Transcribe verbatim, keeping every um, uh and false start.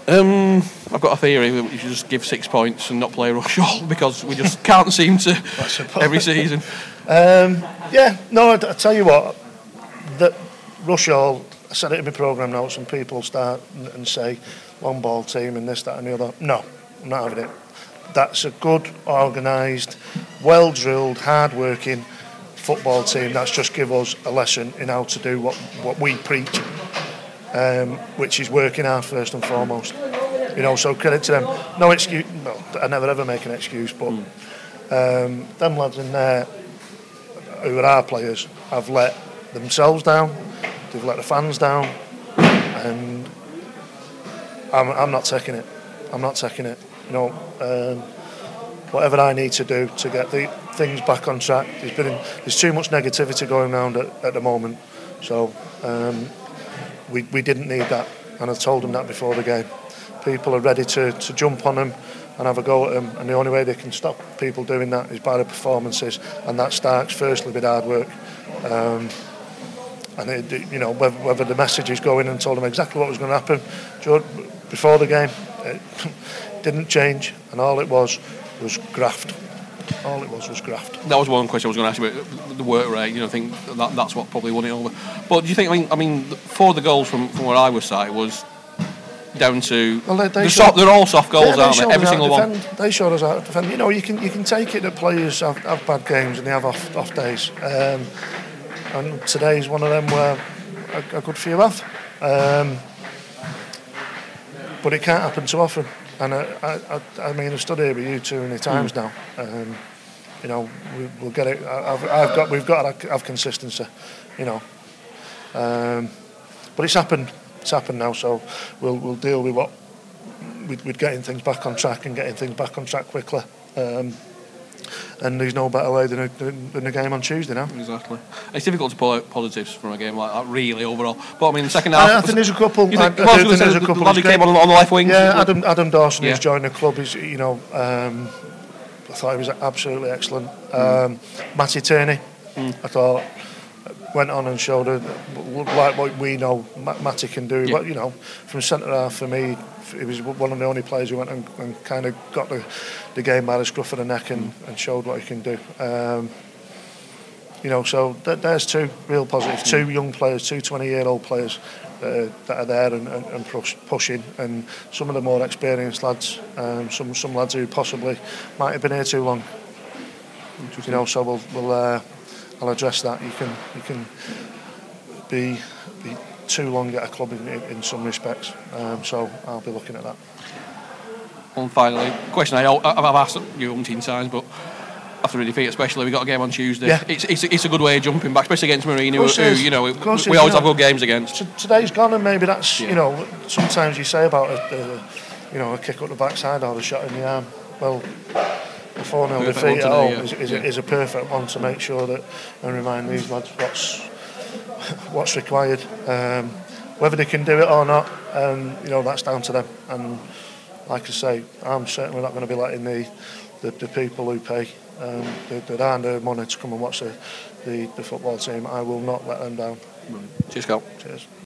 Um, I've got a theory that we should just give six points and not play Rushall because we just can't seem to every season. Um, yeah, no, I, I tell you what, that Rushall, I said it in my programme notes, and people start and, and say one ball team and this, that, and the other. No, I'm not having it. That's a good, organised, well drilled, hard working football team that's just give us a lesson in how to do what, what we preach. Um, which is working hard first and foremost, you know. So credit to them. No excuse. Well, I never ever make an excuse, but um, them lads in there, who are our players, have let themselves down. They've let the fans down, and I'm, I'm not taking it. I'm not taking it. You know, um, whatever I need to do to get the things back on track. There's been there's too much negativity going around at, at the moment, so. Um, We, we didn't need that, and I told them that before the game. People are ready to, to jump on them and have a go at them, and the only way they can stop people doing that is by the performances, and that starts firstly with hard work. Um, and it, you know, whether, whether the message is going and told them exactly what was going to happen before the game, it didn't change, and all it was was graft. All it was was graft. That was one question I was going to ask you about the work rate. You know, I think that that's what probably won it over. But do you think? I mean, I mean, four of the goals from, from where I was sat was down to. Well, they, they the showed, soft, they're all soft goals, yeah, aren't they? Every single one. They showed us how to defend. You know, you can you can take it that players have, have bad games and they have off off days. Um, and today's one of them where a, a good few have. Um, but it can't happen too often. And I, I, I mean, I've stood here with you too many times mm. now. Um, you know, we, we'll get it. I've, I've got, we've got to have consistency. You know, um, but it's happened. It's happened now. So we'll we'll deal with what with, with getting things back on track and getting things back on track quickly. Um, and there's no better way than a, than a game on Tuesday now. Exactly. It's difficult to pull out positives from a game like that, really, overall. But I mean, the second half. I, I think there's a couple. You think, I, I, I do think there's a couple. The lad who came on, on the left wing. Yeah, Adam Adam Dawson, yeah. who's joined the club, is you know, um, I thought he was absolutely excellent. Mm. Um, Matty Turney, mm. I thought went on and showed a, like what we know Matty can do. Yeah. But you know, from centre half for me, he was one of the only players who went and, and kind of got the, the game by the scruff of the neck and, mm. and showed what he can do. Um, you know, so th- there's two real positives, mm. two young players, two twenty-year-old players uh, that are there and, and, and push, pushing, and some of the more experienced lads, um, some some lads who possibly might have been here too long. You know, so we'll we'll uh, I'll address that. You can you can be be too long at a club in, in, in some respects, um, so I'll be looking at that. And finally, question I, I've asked you umpteen times, but after a defeat especially, we got a game on Tuesday. Yeah. It's, it's it's a good way of jumping back, especially against Marine, who, who you know we, we always you know, have good games against. T- today's gone, and maybe that's yeah. you know sometimes you say about a, a you know a kick up the backside or a shot in the arm. Well, a four nil defeat at home yeah. is, is, yeah. is a perfect one to make sure that and remind these lads what's what's required. Um, whether they can do it or not, um, you know, that's down to them. And like I say, I'm certainly not going to be letting the the, the people who pay um, that, that earn their money to come and watch the, the the football team. I will not let them down. Right. Cheers, Scott. Cheers.